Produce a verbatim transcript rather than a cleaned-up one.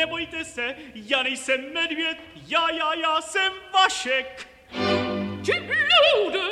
nebojte se, já nejsem medvěd, já, já, já jsem Vašek. Ti lude,